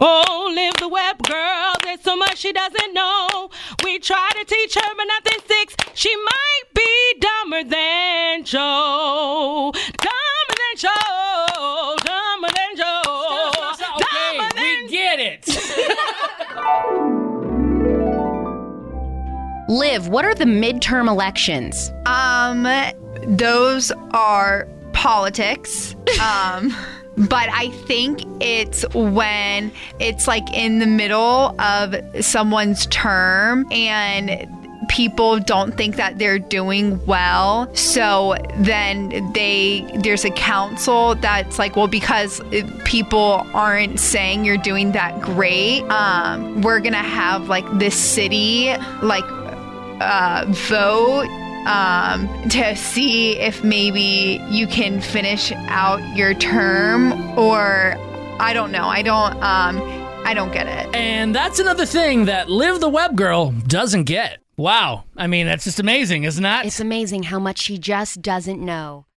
Oh, Liv the web girl, there's so much she doesn't know. We try to teach her, but nothing sticks. She might be dumber than Joe. Dumber than Joe. Dumber than Joe. Stop. Okay, we get it. Liv, what are the midterm elections? Those are politics. But I think it's when it's like in the middle of someone's term and people don't think that they're doing well. So then there's a council that's like, well, because people aren't saying you're doing that great, we're going to have like this city like vote to see if maybe you can finish out your term, or I don't know. I don't get it. And that's another thing that Liv the web girl doesn't get. Wow. I mean, that's just amazing, isn't that? It's amazing how much she just doesn't know.